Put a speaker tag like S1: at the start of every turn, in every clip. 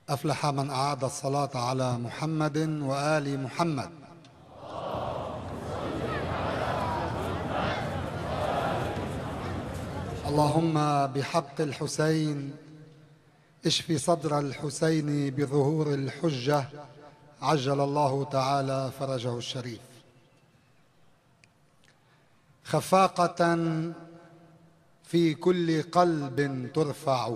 S1: أفلح من أعاد الصلاة على محمد وآل محمد. اللهم بحق الحسين اشف صدر الحسين بظهور الحجة عجل الله تعالى فرجه الشريف. خفاقة في كل قلب ترفع،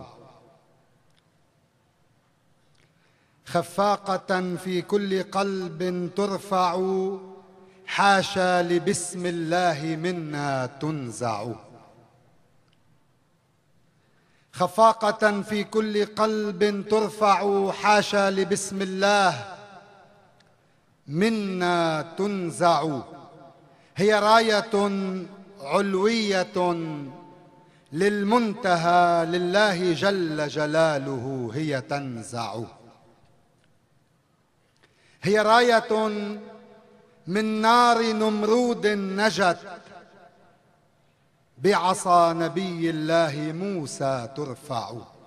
S1: خفاقة في كل قلب ترفع، حاشا لبسم الله منا تنزع. خفاقة في كل قلب ترفع، حاشا لبسم الله منا تنزع. هي راية علوية للمنتهى لله جل جلاله هي تنزع. هي راية من نار نمرود نجت بعصا نبي الله موسى ترفع.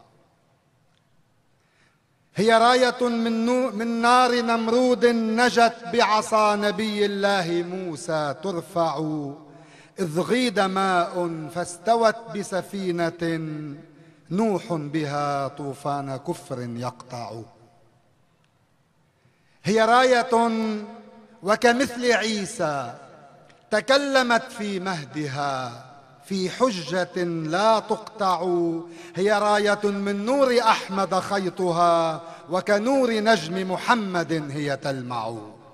S1: هي راية من نار نمرود نجت بعصا نبي الله موسى ترفع. إذ غيد ماء فاستوت بسفينة نوح بها طوفان كفر يقطع. هي راية وكمثل عيسى تكلمت في مهدها في حجة لا تقطع. هي راية من نور أحمد خيطها وكنور نجم محمد هي تلمع.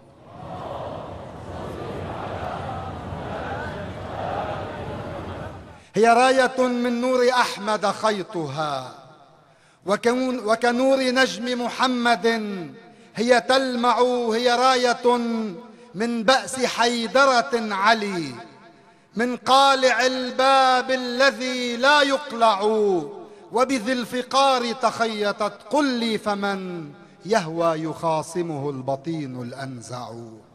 S1: هي راية من نور أحمد خيطها وكنور نجم محمد هي تلمع. هي راية من بأس حيدرة علي من قالع الباب الذي لا يقلع. وبذي الفقار تخيطت قل لي فمن يهوى يخاصمه البطين الأنزع.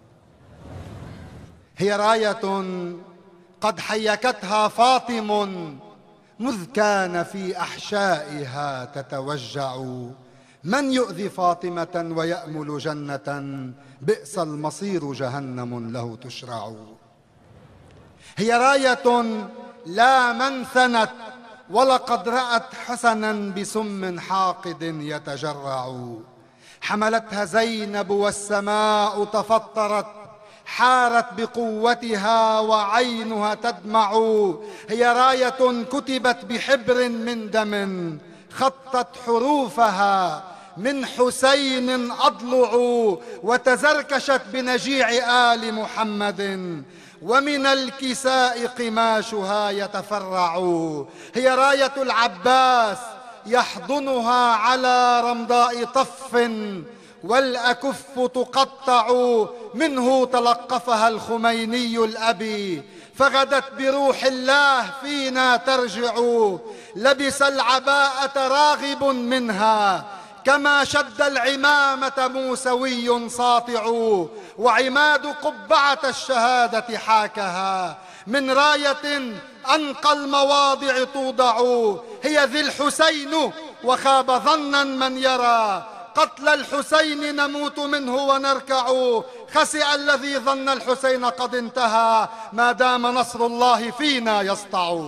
S1: هي راية قد حيكتها فاطم مذ كان في أحشائها تتوجع. من يؤذي فاطمة ويأمل جنة بئس المصير جهنم له تشرع. هي راية لا من ثنت ولقد رأت حسنا بسم حاقد يتجرع. حملتها زينب والسماء تفطرت حارت بقوتها وعينها تدمع. هي راية كتبت بحبر من دم خطت حروفها من حسين أضلع. وتزركشت بنجيع آل محمد ومن الكساء قماشها يتفرع. هي راية العباس يحضنها على رمضاء طف والأكف تقطع. منه تلقفها الخميني الأبي فغدت بروح الله فينا ترجع. لبس العباءة راغب منها كما شد العمامة موسوي ساطع. وعماد قبعة الشهادة حاكها من راية أنقى المواضع توضع. هي ذي الحسين وخاب ظنا من يرى قتل الحسين نموت منه ونركع. خسئ الذي ظن الحسين قد انتهى ما دام نصر الله فينا يسطع.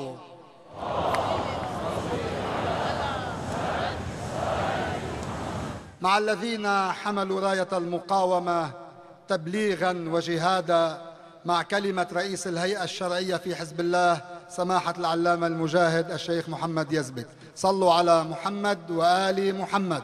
S1: مع الذين حملوا راية المقاومة تبليغا وجهادا مع كلمة رئيس الهيئة الشرعية في حزب الله سماحة العلامة المجاهد الشيخ محمد يزبك. صلوا على محمد وآل محمد.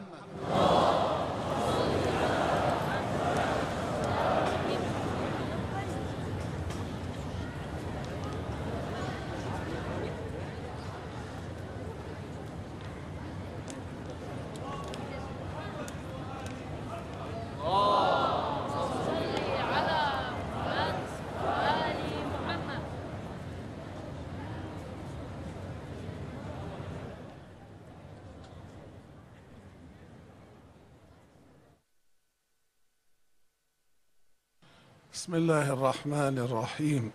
S2: بسم الله الرحمن الرحيم.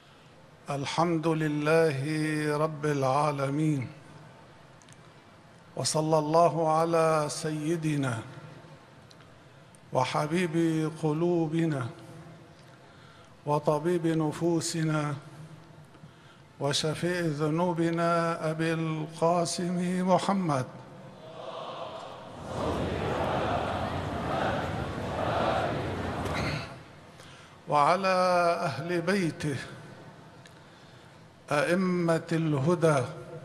S2: الحمد لله رب العالمين، وصلى الله على سيدنا وحبيب قلوبنا وطبيب نفوسنا وشفيع ذنوبنا أبي القاسم محمد وعلى أهل بيته أئمة الهدى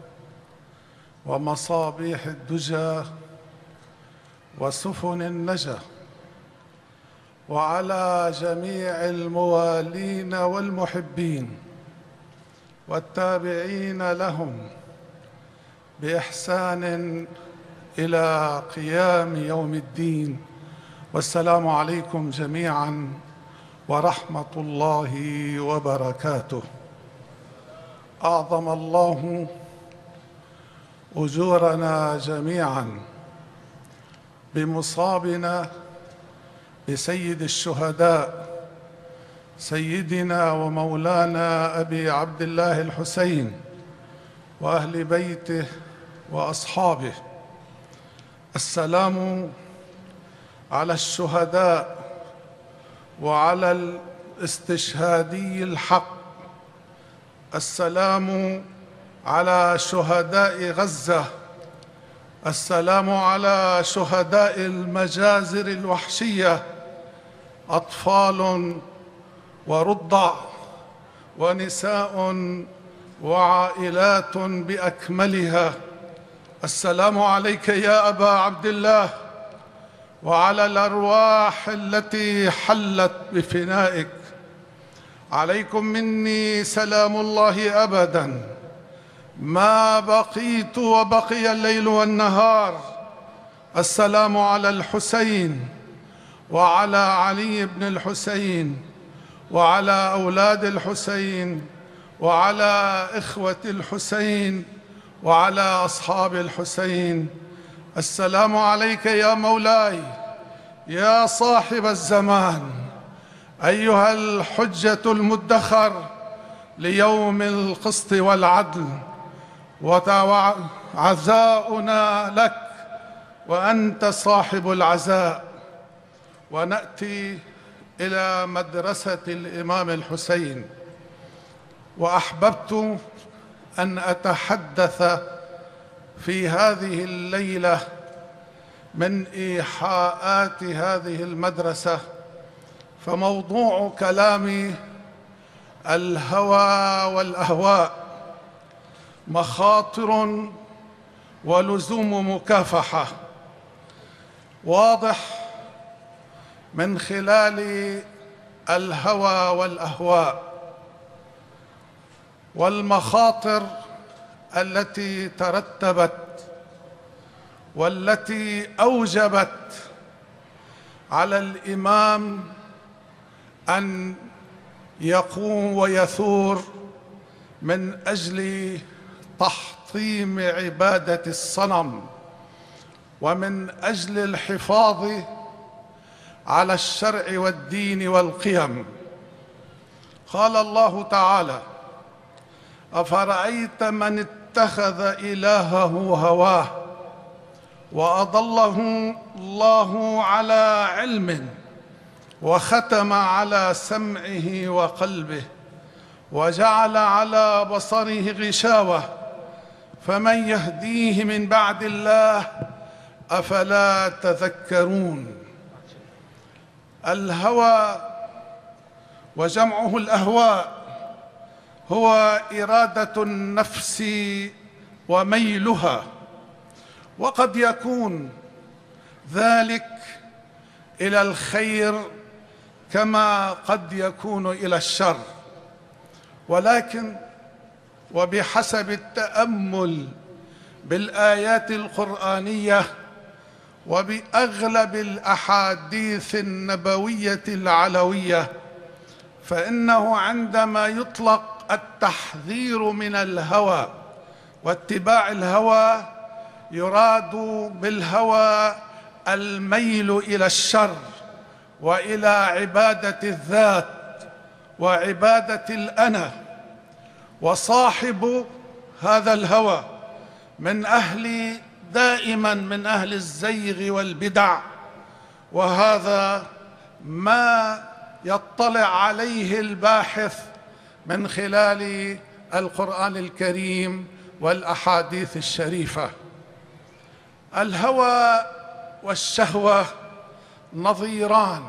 S2: ومصابيح الدجى وسفن النجا، وعلى جميع الموالين والمحبين والتابعين لهم بإحسان إلى قيام يوم الدين. والسلام عليكم جميعا ورحمة الله وبركاته. أعظم الله أجورنا جميعا بمصابنا بسيد الشهداء سيدنا ومولانا أبي عبد الله الحسين وأهل بيته وأصحابه. السلام على الشهداء وعلى الاستشهادي الحق. السلام على شهداء غزة. السلام على شهداء المجازر الوحشية، أطفال ورضع ونساء وعائلات بأكملها. السلام عليك يا أبا عبد الله وعلى الأرواح التي حلت بفنائك. عليكم مني سلام الله أبداً ما بقيت وبقي الليل والنهار. السلام على الحسين وعلى علي بن الحسين وعلى أولاد الحسين وعلى إخوة الحسين وعلى أصحاب الحسين. السلام عليك يا مولاي يا صاحب الزمان، أيها الحجة المدخر ليوم القسط والعدل، وعزاؤنا لك وأنت صاحب العزاء. ونأتي إلى مدرسة الإمام الحسين، وأحببت أن أتحدث في هذه الليلة من إيحاءات هذه المدرسة. فموضوع كلامي الهوى والأهواء، مخاطر ولزوم مكافحة. واضح من خلال الهوى والأهواء والمخاطر التي ترتبت والتي أوجبت على الإمام أن يقوم ويثور من أجل تحطيم عبادة الصنم ومن أجل الحفاظ على الشرع والدين والقيم. قال الله تعالى: أفرأيت من اتخذ إلهه هواه وأضله الله على علم وختم على سمعه وقلبه وجعل على بصره غشاوة فمن يهديه من بعد الله أفلا تذكرون. الهوى وجمعه الأهواء هو إرادة النفس وميلها، وقد يكون ذلك إلى الخير كما قد يكون إلى الشر، ولكن وبحسب التأمل بالآيات القرآنية وبأغلب الأحاديث النبوية العلوية، فإنه عندما يطلق التحذير من الهوى واتباع الهوى يراد بالهوى الميل إلى الشر وإلى عبادة الذات وعبادة الأنا. وصاحب هذا الهوى من أهل دائما من أهل الزيغ والبدع، وهذا ما يطلع عليه الباحث من خلال القرآن الكريم والأحاديث الشريفة. الهوى والشهوة نظيران،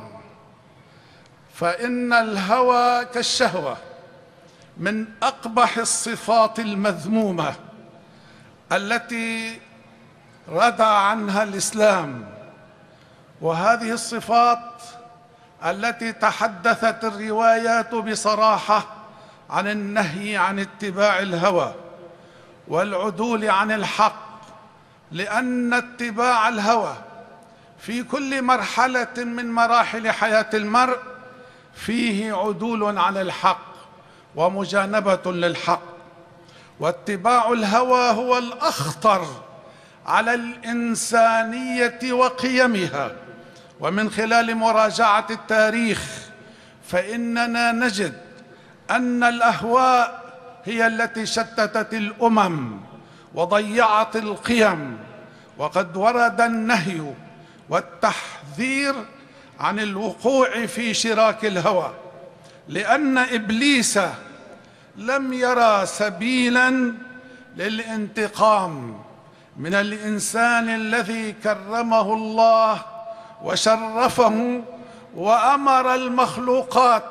S2: فإن الهوى كالشهوة من أقبح الصفات المذمومة التي ردع عنها الإسلام، وهذه الصفات التي تحدثت الروايات بصراحة عن النهي عن اتباع الهوى والعدول عن الحق، لأن اتباع الهوى في كل مرحلة من مراحل حياة المرء فيه عدول عن الحق ومجانبة للحق. واتباع الهوى هو الأخطر على الإنسانية وقيمها. ومن خلال مراجعة التاريخ فإننا نجد أن الأهواء هي التي شتتت الأمم وضيعت القيم، وقد ورد النهي والتحذير عن الوقوع في شراك الهوى، لأن إبليس لم يرى سبيلا للانتقام من الإنسان الذي كرمه الله وشرفه وأمر المخلوقات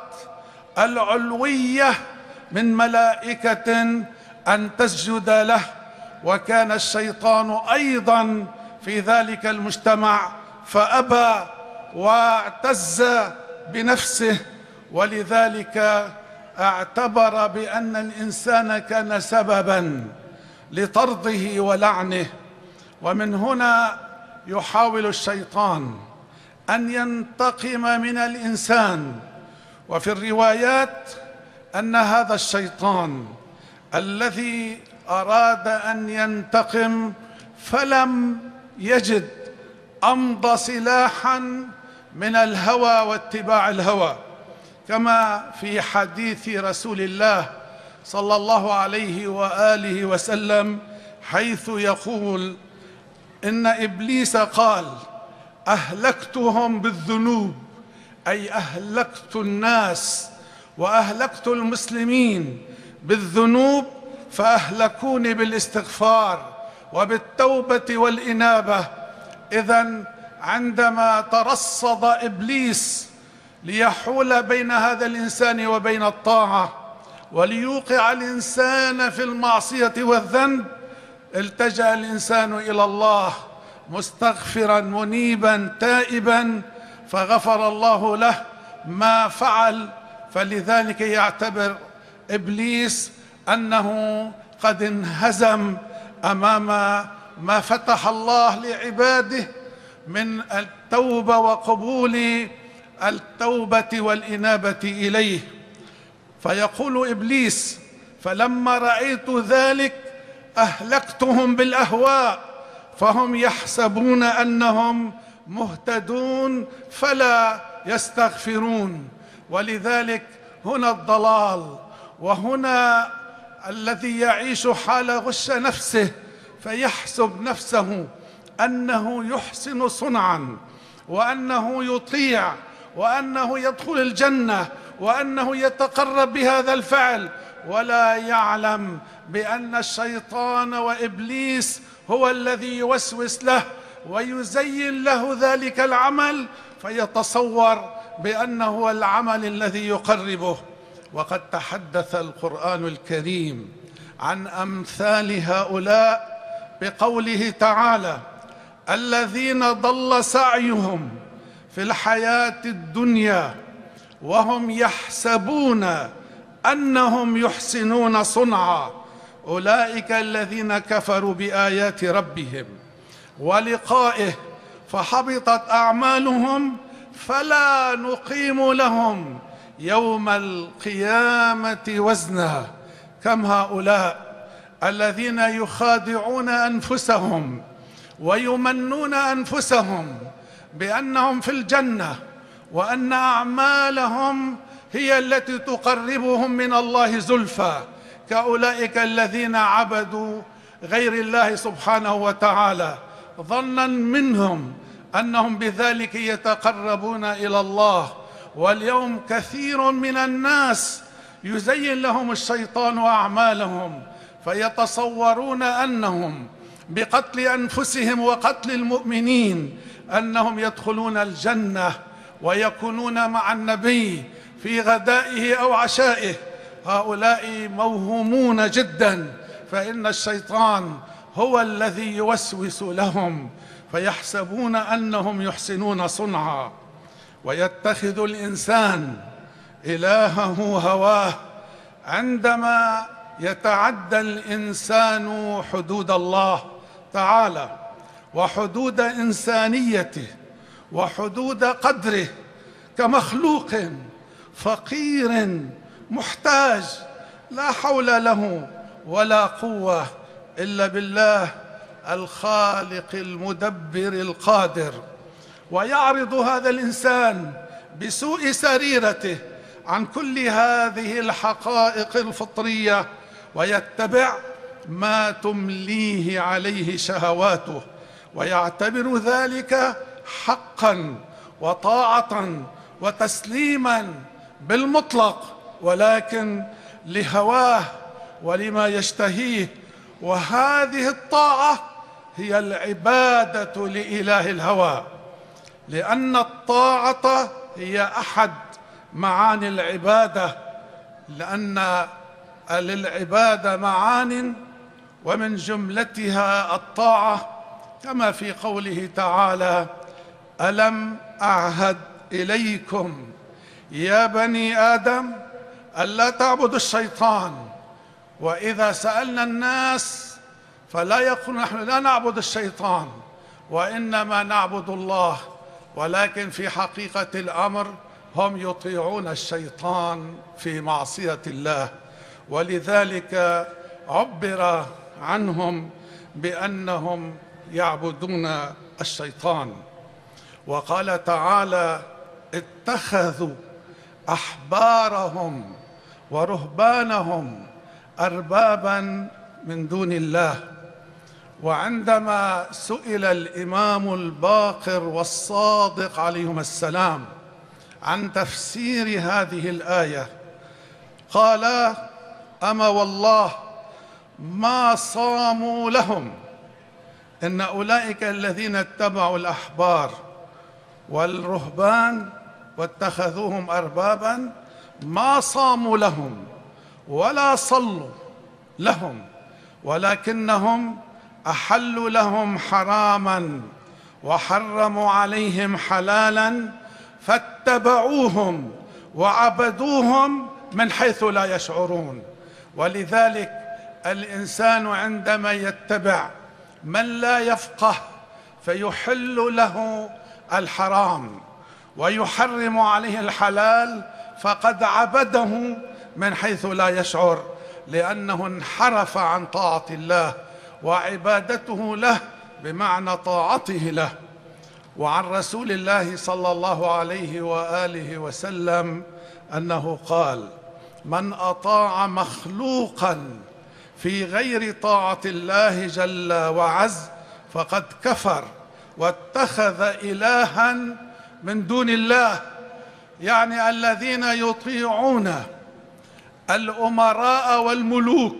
S2: العلوية من ملائكة أن تسجد له، وكان الشيطان أيضا في ذلك المجتمع فأبى واعتز بنفسه، ولذلك اعتبر بأن الإنسان كان سببا لطرده ولعنه. ومن هنا يحاول الشيطان أن ينتقم من الإنسان. وفي الروايات أن هذا الشيطان الذي أراد أن ينتقم فلم يجد أمضى سلاحا من الهوى واتباع الهوى، كما في حديث رسول الله صلى الله عليه وآله وسلم حيث يقول إن إبليس قال: أهلكتهم بالذنوب، أي أهلكت الناس وأهلكت المسلمين بالذنوب، فأهلكوني بالاستغفار وبالتوبة والإنابة. إذن عندما ترصد إبليس ليحول بين هذا الإنسان وبين الطاعة وليوقع الإنسان في المعصية والذنب، التجأ الإنسان إلى الله مستغفرا منيبا تائبا، فغفر الله له ما فعل. فلذلك يعتبر إبليس أنه قد انهزم أمام ما فتح الله لعباده من التوبة وقبول التوبة والإنابة إليه. فيقول إبليس: فلما رأيت ذلك أهلكتهم بالأهواء، فهم يحسبون أنهم مهتدون فلا يستغفرون. ولذلك هنا الضلال، وهنا الذي يعيش حال غش نفسه فيحسب نفسه أنه يحسن صنعا، وأنه يطيع، وأنه يدخل الجنة، وأنه يتقرب بهذا الفعل، ولا يعلم بأن الشيطان وإبليس هو الذي يوسوس له ويزين له ذلك العمل، فيتصور بأنه هو العمل الذي يقربه. وقد تحدث القرآن الكريم عن أمثال هؤلاء بقوله تعالى: الذين ضل سعيهم في الحياة الدنيا وهم يحسبون أنهم يحسنون صنعا، أولئك الذين كفروا بآيات ربهم ولقائه فحبطت أعمالهم فلا نقيم لهم يوم القيامة وزنا. كم هؤلاء الذين يخادعون أنفسهم ويمنون أنفسهم بأنهم في الجنة، وأن أعمالهم هي التي تقربهم من الله زلفى، كأولئك الذين عبدوا غير الله سبحانه وتعالى، ظنا منهم أنهم بذلك يتقربون إلى الله. واليوم كثير من الناس يزين لهم الشيطان أعمالهم، فيتصورون أنهم بقتل أنفسهم وقتل المؤمنين أنهم يدخلون الجنة ويكونون مع النبي في غدائه أو عشائه. هؤلاء موهومون جدا، فإن الشيطان هو الذي يوسوس لهم، فيحسبون أنهم يحسنون صنعا. ويتخذ الإنسان إلهه هواه عندما يتعدى الإنسان حدود الله تعالى وحدود إنسانيته وحدود قدره كمخلوق فقير محتاج لا حول له ولا قوة إلا بالله الخالق المدبر القادر. ويعرض هذا الإنسان بسوء سريرته عن كل هذه الحقائق الفطرية، ويتبع ما تمليه عليه شهواته، ويعتبر ذلك حقا وطاعة وتسليما بالمطلق، ولكن لهواه ولما يشتهيه. وهذه الطاعة هي العبادة لإله الهوى، لأن الطاعة هي أحد معاني العبادة، لأن للعبادة معان ومن جملتها الطاعة، كما في قوله تعالى: ألم أعهد إليكم يا بني آدم ألا تعبدوا الشيطان. وإذا سألنا الناس فلا يقول نحن لا نعبد الشيطان وإنما نعبد الله، ولكن في حقيقة الأمر هم يطيعون الشيطان في معصية الله، ولذلك عبر عنهم بأنهم يعبدون الشيطان. وقال تعالى: اتخذوا أحبارهم ورهبانهم أربابا من دون الله. وعندما سئل الإمام الباقر والصادق عليهما السلام عن تفسير هذه الآية قال: أما والله ما صاموا لهم، إن أولئك الذين اتبعوا الأحبار والرهبان واتخذوهم أربابا ما صاموا لهم ولا صلوا لهم، ولكنهم أحلوا لهم حراما وحرموا عليهم حلالا، فاتبعوهم وعبدوهم من حيث لا يشعرون. ولذلك الإنسان عندما يتبع من لا يفقه فيحل له الحرام ويحرم عليه الحلال، فقد عبده من حيث لا يشعر، لأنه انحرف عن طاعة الله، وعبادته له بمعنى طاعته له. وعن رسول الله صلى الله عليه وآله وسلم أنه قال: من أطاع مخلوقا في غير طاعة الله جل وعز فقد كفر واتخذ إلها من دون الله. يعني الذين يطيعون الأمراء والملوك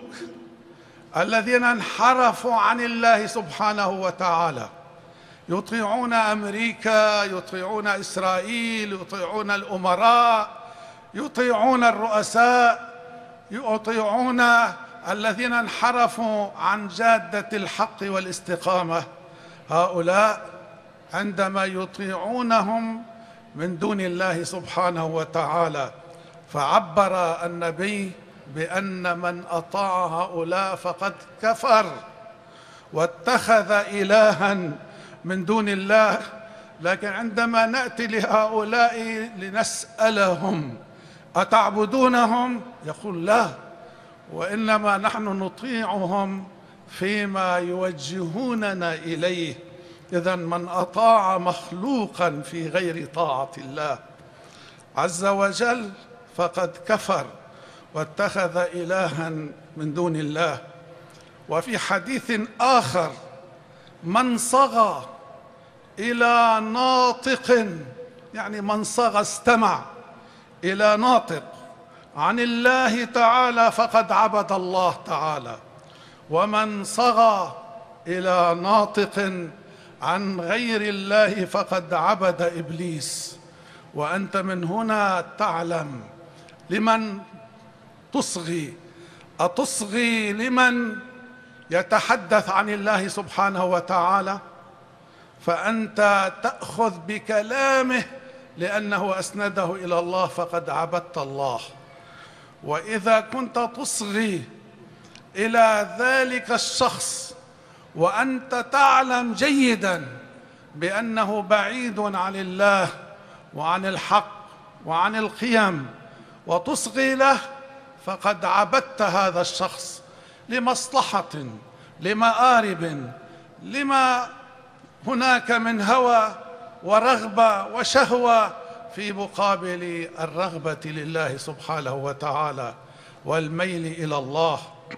S2: الذين انحرفوا عن الله سبحانه وتعالى، يطيعون أمريكا، يطيعون إسرائيل، يطيعون الأمراء، يطيعون الرؤساء، يطيعون الذين انحرفوا عن جادة الحق والاستقامة. هؤلاء عندما يطيعونهم من دون الله سبحانه وتعالى، فعبر النبي بأن من أطاع هؤلاء فقد كفر واتخذ إلها من دون الله. لكن عندما نأتي لهؤلاء لنسألهم: أتعبدونهم؟ يقول: لا، وإنما نحن نطيعهم فيما يوجهوننا إليه. إذن من أطاع مخلوقا في غير طاعة الله عز وجل فقد كفر واتخذ إلها من دون الله. وفي حديث آخر: من صغى إلى ناطق، يعني من صغى استمع إلى ناطق عن الله تعالى فقد عبد الله تعالى، ومن صغى إلى ناطق عن غير الله فقد عبد إبليس. وأنت من هنا تعلم لمن تصغي. أتصغي لمن يتحدث عن الله سبحانه وتعالى؟ فأنت تأخذ بكلامه لأنه أسنده إلى الله فقد عبدت الله. وإذا كنت تصغي إلى ذلك الشخص وأنت تعلم جيداً بأنه بعيد عن الله وعن الحق وعن القيم وتصغي له، فقد عبدت هذا الشخص لمصلحة، لمآرب، لما هناك من هوى ورغبة وشهوة في مقابل الرغبة لله سبحانه وتعالى والميل إلى الله.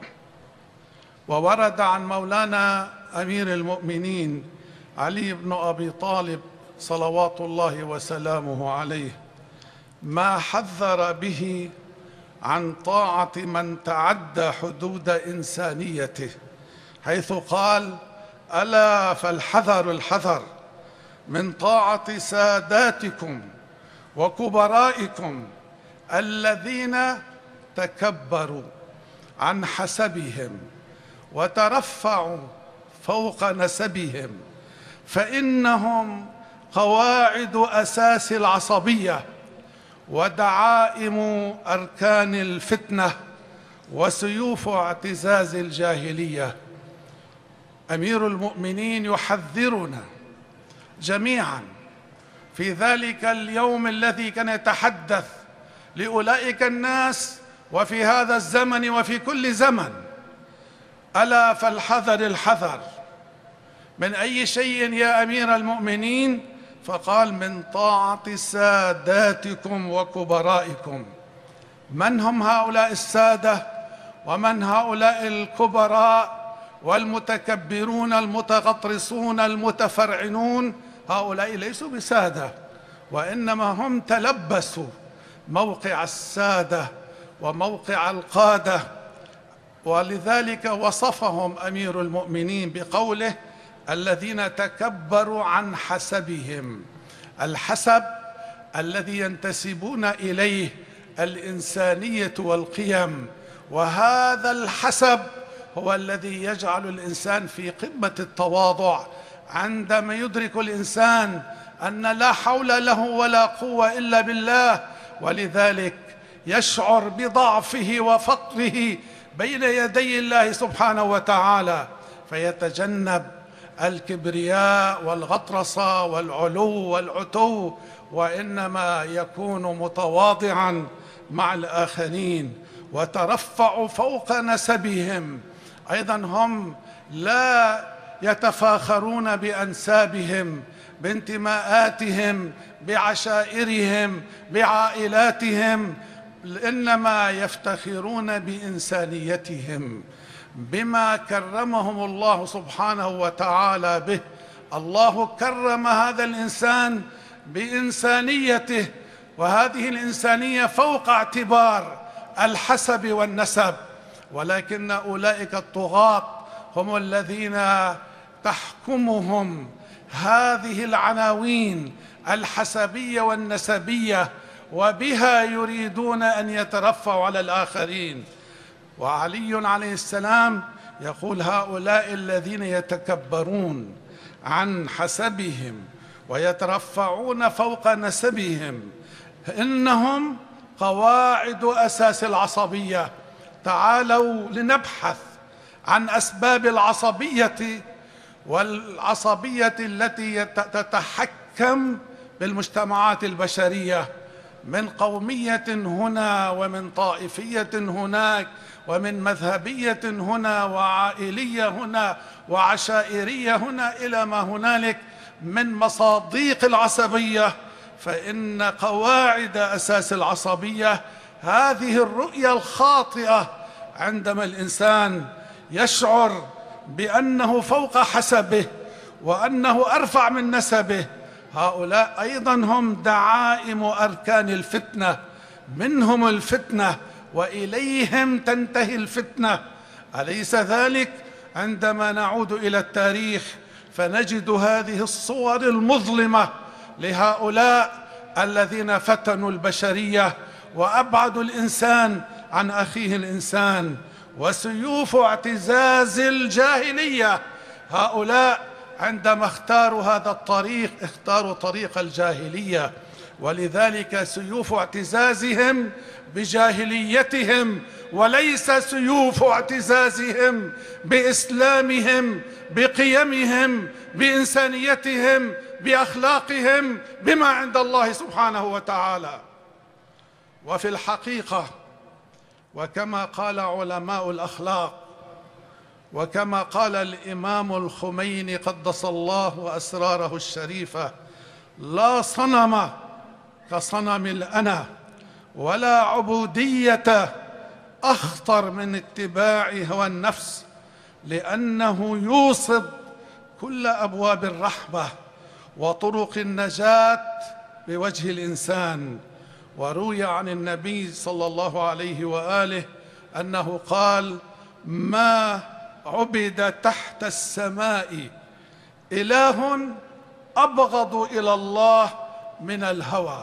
S2: وورد عن مولانا أمير المؤمنين علي بن أبي طالب صلوات الله وسلامه عليه ما حذر به عن طاعة من تعدى حدود إنسانيته، حيث قال: ألا فالحذر الحذر من طاعة ساداتكم وكبرائكم الذين تكبروا عن حسبهم وترفعوا فوق نسبهم، فإنهم قواعد أساس العصبية ودعائم أركان الفتنة وسيوف اعتزاز الجاهلية. أمير المؤمنين يحذرنا جميعا في ذلك اليوم الذي كان يتحدث لأولئك الناس وفي هذا الزمن وفي كل زمن: ألا فالحذر الحذر من أي شيء يا أمير المؤمنين؟ فقال: من طاعة ساداتكم وكبرائكم. من هم هؤلاء السادة ومن هؤلاء الكبراء والمتكبرون المتغطرسون المتفرعنون؟ هؤلاء ليسوا بسادة، وإنما هم تلبسوا موقع السادة وموقع القادة. ولذلك وصفهم أمير المؤمنين بقوله: الذين تكبروا عن حسبهم. الحسب الذي ينتسبون إليه الإنسانية والقيم، وهذا الحسب هو الذي يجعل الإنسان في قمة التواضع عندما يدرك الإنسان أن لا حول له ولا قوة إلا بالله، ولذلك يشعر بضعفه وفقره بين يدي الله سبحانه وتعالى، فيتجنب الكبرياء والغطرسة والعلو والعتو، وإنما يكون متواضعا مع الآخرين وترفع فوق نسبهم. أيضا هم لا يتفاخرون بأنسابهم، بانتماءاتهم، بعشائرهم، بعائلاتهم، إنما يفتخرون بإنسانيتهم، بما كرمهم الله سبحانه وتعالى به. الله كرم هذا الإنسان بإنسانيته، وهذه الإنسانية فوق اعتبار الحسب والنسب. ولكن أولئك الطغاة هم الذين تحكمهم هذه العناوين الحسبية والنسبية، وبها يريدون أن يترفعوا على الآخرين. وعلي عليه السلام يقول: هؤلاء الذين يتكبرون عن حسبهم ويترفعون فوق نسبهم إنهم قواعد أساس العصبية. تعالوا لنبحث عن أسباب العصبية، والعصبية التي تتحكم بالمجتمعات البشرية، من قومية هنا ومن طائفية هناك ومن مذهبية هنا وعائلية هنا وعشائرية هنا إلى ما هنالك من مصاديق العصبية. فإن قواعد أساس العصبية هذه الرؤية الخاطئة عندما الإنسان يشعر بأنه فوق حسبه وأنه أرفع من نسبه، هؤلاء أيضا هم دعائم أركان الفتنة، منهم الفتنة وإليهم تنتهي الفتنة. أليس ذلك؟ عندما نعود إلى التاريخ فنجد هذه الصور المظلمة لهؤلاء الذين فتنوا البشرية وأبعدوا الإنسان عن أخيه الإنسان، وسيوف اعتزاز الجاهلية. هؤلاء عندما اختاروا هذا الطريق اختاروا طريق الجاهلية، ولذلك سيوف اعتزازهم بجاهليتهم، وليس سيوف اعتزازهم بإسلامهم، بقيمهم، بإنسانيتهم، بأخلاقهم، بما عند الله سبحانه وتعالى. وفي الحقيقة وكما قال علماء الأخلاق وكما قال الإمام الخميني قدس الله أسراره الشريفة: لا صنم كصنم الأنا، ولا عبودية أخطر من اتباع هوى النفس، لأنه يوصد كل أبواب الرحمة وطرق النجاة بوجه الإنسان. وروي عن النبي صلى الله عليه وآله أنه قال: ما عبد تحت السماء إله أبغض إلى الله من الهوى.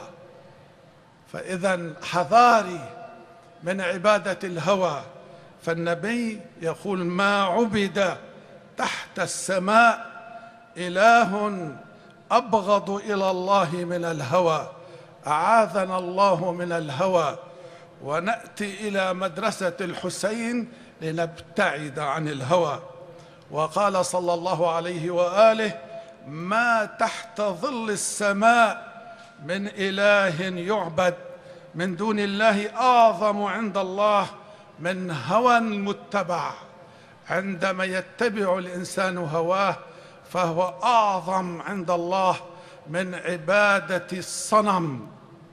S2: فإذا حذاري من عبادة الهوى، فالنبي يقول: ما عبد تحت السماء إله أبغض إلى الله من الهوى. أعاذنا الله من الهوى. ونأتي إلى مدرسة الحسين لنبتعد عن الهوى. وقال صلى الله عليه وآله: ما تحت ظل السماء من إله يعبد من دون الله أعظم عند الله من هوى متبع. عندما يتبع الإنسان هواه فهو أعظم عند الله من عبادة الصنم.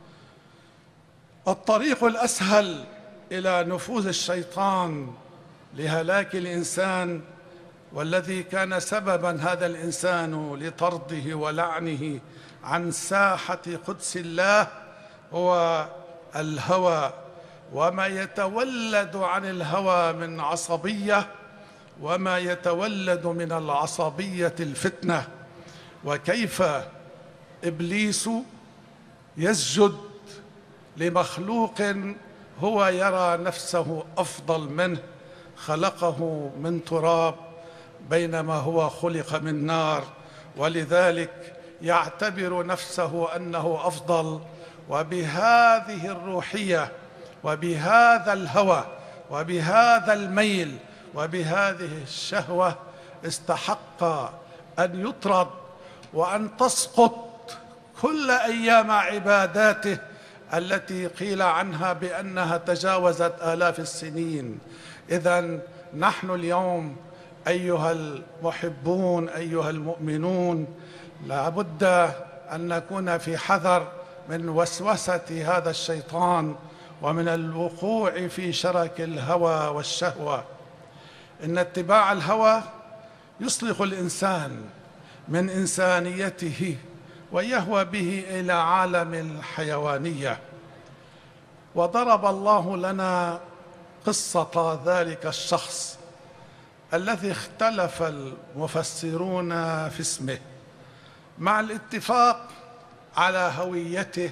S2: الطريق الأسهل إلى نفوذ الشيطان لهلاك الإنسان، والذي كان سببا هذا الإنسان لطرده ولعنه عن ساحة قدس الله، هو الهوى، وما يتولد عن الهوى من عصبية، وما يتولد من العصبية الفتنة. وكيف إبليس يسجد لمخلوق هو يرى نفسه أفضل منه، خلقه من تراب بينما هو خلق من نار، ولذلك يعتبر نفسه أنه أفضل. وبهذه الروحية وبهذا الهوى وبهذا الميل وبهذه الشهوة استحق أن يطرد وأن تسقط كل أيام عباداته التي قيل عنها بأنها تجاوزت آلاف السنين. إذن نحن اليوم أيها المحبون أيها المؤمنون لابد أن نكون في حذر من وسوسة هذا الشيطان ومن الوقوع في شرك الهوى والشهوة. إن اتباع الهوى يصلح الإنسان من إنسانيته ويهوى به إلى عالم الحيوانية. وضرب الله لنا قصة ذلك الشخص الذي اختلف المفسرون في اسمه، مع الاتفاق على هويته.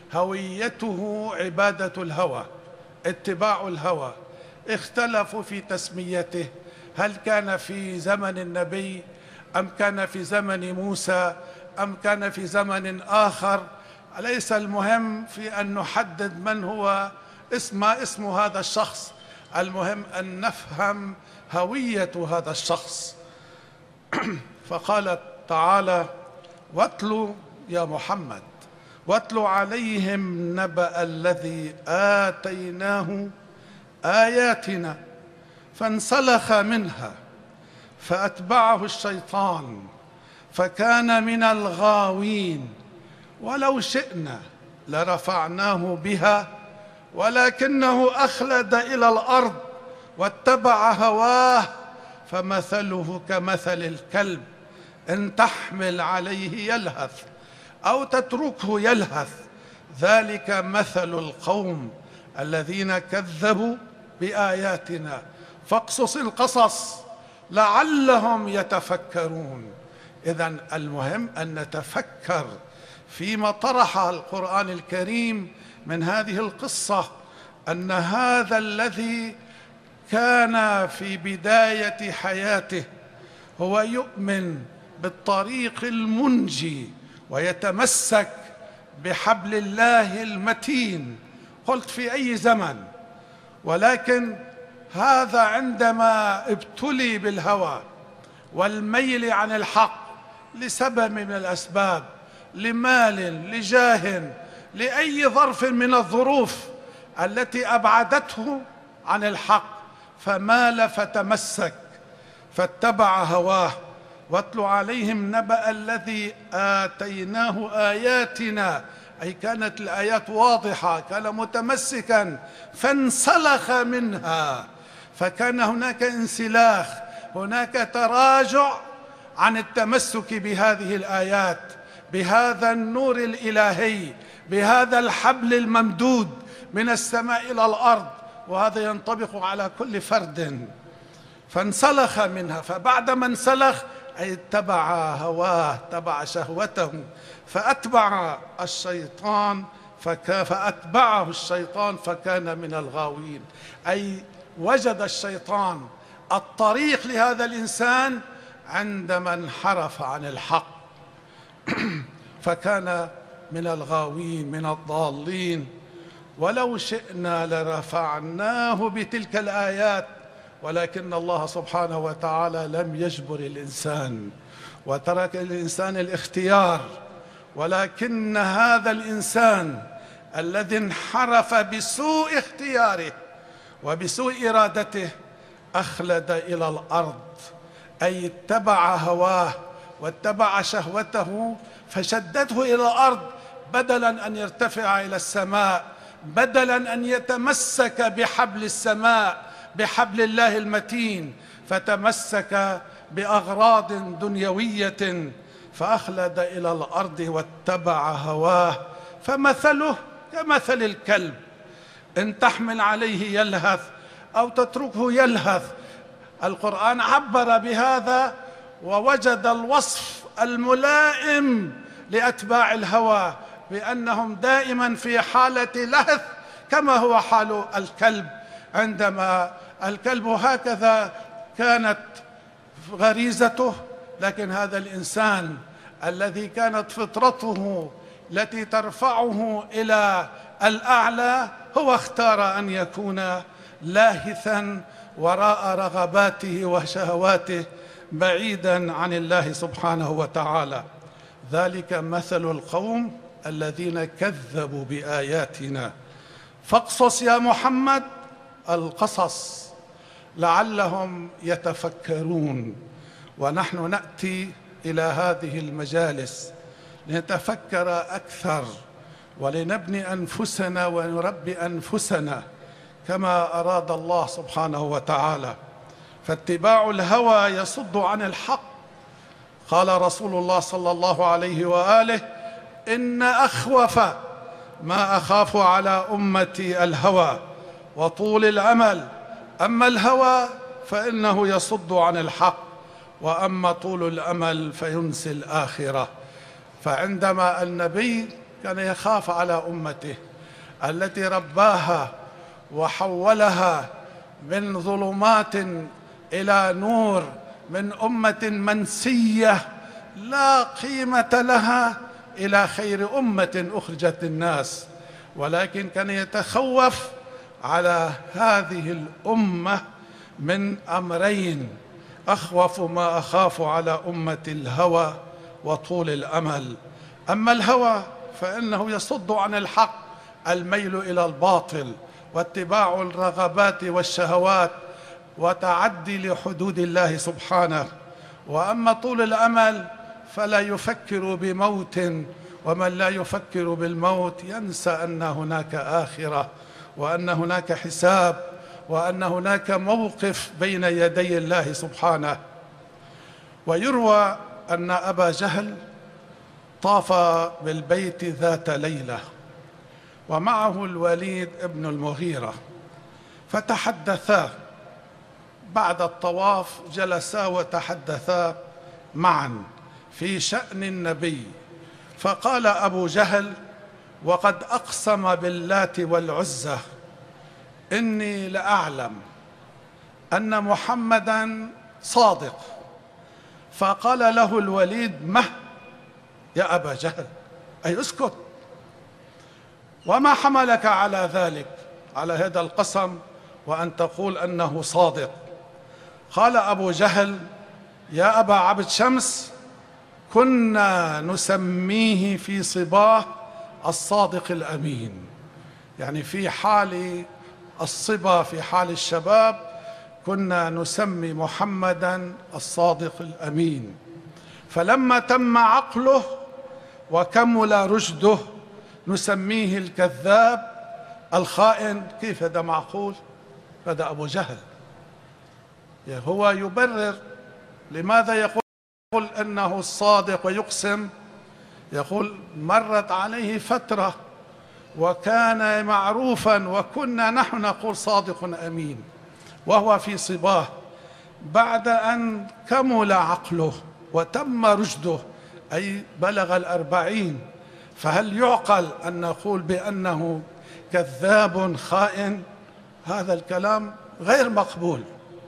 S2: هويته عبادة الهوى، اتباع الهوى. اختلفوا في تسميته، هل كان في زمن النبي أم كان في زمن موسى أم كان في زمن آخر. ليس المهم في أن نحدد من هو اسم هذا الشخص، المهم أن نفهم هوية هذا الشخص. فقال تعالى: واتل يا محمد واتل عليهم نبأ الذي آتيناه آياتنا فانسلخ منها فأتبعه الشيطان فكان من الغاوين ولو شئنا لرفعناه بها ولكنه أخلد إلى الأرض واتبع هواه فمثله كمثل الكلب إن تحمل عليه يلهث أو تتركه يلهث، ذلك مثل القوم الذين كذبوا بآياتنا فاقصص القصص لعلهم يتفكرون. إذن المهم أن نتفكر فيما طرحه القرآن الكريم من هذه القصة، أن هذا الذي كان في بداية حياته هو يؤمن بالطريق المنجي ويتمسك بحبل الله المتين، قلت في أي زمن، ولكن هذا عندما ابتلي بالهوى والميل عن الحق لسبب من الأسباب، لمال، لجاه، لأي ظرف من الظروف التي أبعدته عن الحق، فمال فتمسك فاتبع هواه. واتل عليهم نبأ الذي آتيناه آياتنا، أي كانت الآيات واضحة، كان متمسكا فانسلخ منها، فكان هناك انسلاخ، هناك تراجع عن التمسك بهذه الآيات، بهذا النور الإلهي، بهذا الحبل الممدود من السماء إلى الأرض، وهذا ينطبق على كل فرد. فانسلخ منها، فبعدما انسلخ أي اتبع هواه، اتبع شهوته، فأتبعه الشيطان فكان من الغاوين، أي وجد الشيطان الطريق لهذا الإنسان عندما انحرف عن الحق فكان من الغاوين، من الضالين. ولو شئنا لرفعناه بتلك الآيات، ولكن الله سبحانه وتعالى لم يجبر الإنسان وترك الإنسان الاختيار، ولكن هذا الإنسان الذي انحرف بسوء اختياره وبسوء إرادته أخلد إلى الأرض، أي اتبع هواه واتبع شهوته فشدته إلى الأرض، بدلاً أن يرتفع إلى السماء، بدلاً أن يتمسك بحبل السماء، بحبل الله المتين، فتمسك بأغراض دنيوية فأخلد إلى الأرض واتبع هواه. فمثله كمثل الكلب إن تحمل عليه يلهث أو تتركه يلهث. القرآن عبر بهذا ووجد الوصف الملائم لأتباع الهوى بأنهم دائما في حالة لهث، كما هو حال الكلب. عندما الكلب هكذا كانت غريزته، لكن هذا الإنسان الذي كانت فطرته التي ترفعه إلى الأعلى هو اختار أن يكون لاهثا وراء رغباته وشهواته بعيدا عن الله سبحانه وتعالى. ذلك مثل القوم الذين كذبوا بآياتنا فاقصص يا محمد القصص لعلهم يتفكرون. ونحن نأتي إلى هذه المجالس لنتفكر أكثر ولنبني أنفسنا ونربي أنفسنا كما أراد الله سبحانه وتعالى. فاتباع الهوى يصد عن الحق. قال رسول الله صلى الله عليه وآله: إن أخوف ما أخاف على أمتي الهوى وطول الأمل، أما الهوى فإنه يصد عن الحق، وأما طول الأمل فينسي الآخرة. فعندما النبي كان يخاف على أمته التي رباها وحولها من ظلمات إلى نور، من أمة منسية لا قيمة لها إلى خير أمة أخرجت الناس، ولكن كان يتخوف على هذه الأمة من أمرين: أخوف ما أخاف على أمة الهوى وطول الأمل. أما الهوى فإنه يصد عن الحق، الميل إلى الباطل واتباع الرغبات والشهوات وتعدي لحدود الله سبحانه. وأما طول الأمل فلا يفكر بموت، ومن لا يفكر بالموت ينسى أن هناك آخرة وأن هناك حساب وأن هناك موقف بين يدي الله سبحانه. ويروى أن أبا جهل طاف بالبيت ذات ليلة ومعه الوليد ابن المغيرة، فتحدثا بعد الطواف، جلسا وتحدثا معا في شأن النبي. فقال أبو جهل: وقد أقسم باللات والعزى إني لأعلم أن محمدًا صادق. فقال له الوليد: مه يا أبا جهل، أي اسكت، وما حملك على ذلك، على هذا القسم، وأن تقول أنه صادق؟ قال أبو جهل: يا أبا عبد شمس، كنا نسميه في صباه الصادق الأمين، يعني في حال الصبا، في حال الشباب، كنا نسمي محمدًا الصادق الأمين. فلما تم عقله وكمل رشده نسميه الكذاب الخائن. كيف هذا معقول؟ هذا أبو جهل هو يبرر لماذا يقول أنه الصادق ويقسم. يقول: مرت عليه فترة وكان معروفا وكنا نحن نقول صادق أمين وهو في صباه. بعد أن كمل عقله وتم رشده، أي بلغ 40، فهل يعقل أن نقول بأنه كذاب خائن؟ هذا الكلام غير مقبول.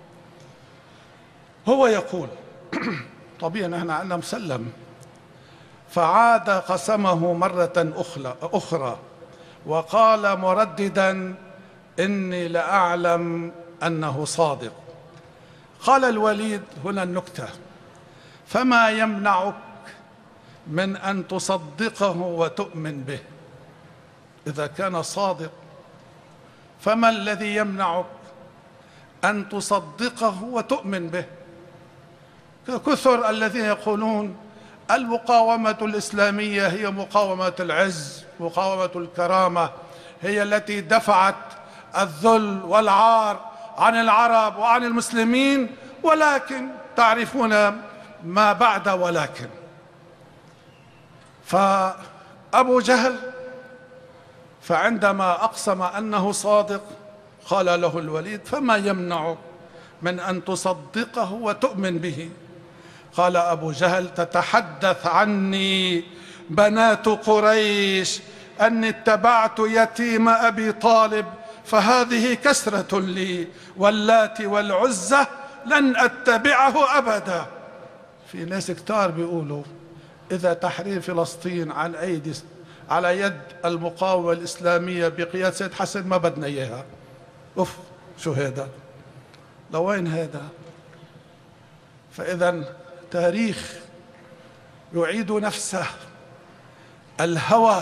S2: هو يقول طبيعي نحن عندنا مسلم. فعاد قسمه مرة أخرى وقال مرددا: إني لأعلم أنه صادق. قال الوليد هنا النكتة: فما يمنعك من أن تصدقه وتؤمن به؟ إذا كان صادق فما الذي يمنعك أن تصدقه وتؤمن به؟ كثر الذين يقولون المقاومة الإسلامية هي مقاومة العز، مقاومة الكرامة، هي التي دفعت الذل والعار عن العرب وعن المسلمين، ولكن تعرفون ما بعد ولكن. فأبو جهل فعندما أقسم أنه صادق قال له الوليد: فما يمنعك من أن تصدقه وتؤمن به؟ قال أبو جهل: تتحدث عني بنات قريش أني اتبعت يتيم أبي طالب، فهذه كسرة لي، واللات والعزى لن أتبعه أبدا. في ناس كتار بيقولوا إذا تحرير فلسطين على يد المقاومة الإسلامية بقيادة سيد حسن ما بدنا إياها. أوف، شو هذا؟ لوين هذا؟ فإذا تاريخ يعيد نفسه، الهوى.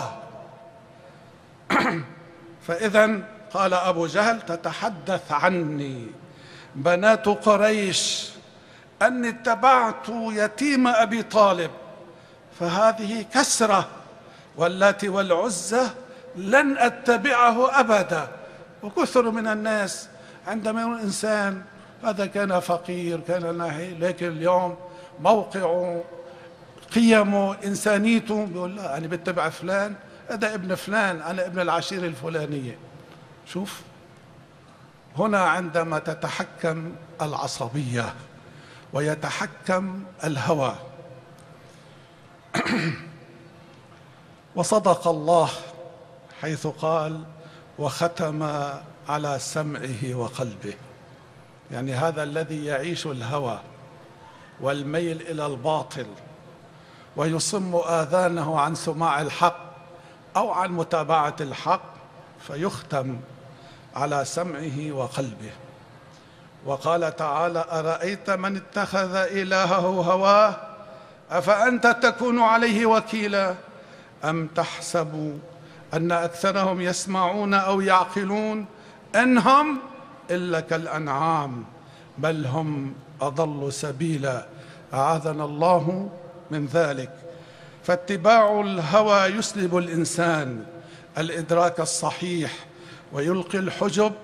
S2: فإذا قال أبو جهل: تتحدث عني بنات قريش أني اتبعت يتيم أبي طالب، فهذه كسرة، واللات والعزى لن أتبعه أبدا. وكثر من الناس عندما يقول الإنسان هذا كان فقير، كان ناحي، لكن اليوم موقعه، قيمه، إنسانيته، بيقول لا أنا بتبع فلان، هذا ابن فلان، أنا ابن العشيرة الفلانية. شوف هنا عندما تتحكم العصبية ويتحكم الهوى. وصدق الله حيث قال: وختم على سمعه وقلبه. يعني هذا الذي يعيش الهوى والميل إلى الباطل ويصم آذانه عن سماع الحق أو عن متابعة الحق، فيختم على سمعه وقلبه. وقال تعالى: أرأيت من اتخذ إلهه هواه أفأنت تكون عليه وكيلا أم تحسب أن أكثرهم يسمعون أو يعقلون إن هم إلا كالأنعام بل هم أضل سبيلا. أعاذنا الله من ذلك. فاتباع الهوى يسلب الإنسان الإدراك الصحيح ويلقي الحجب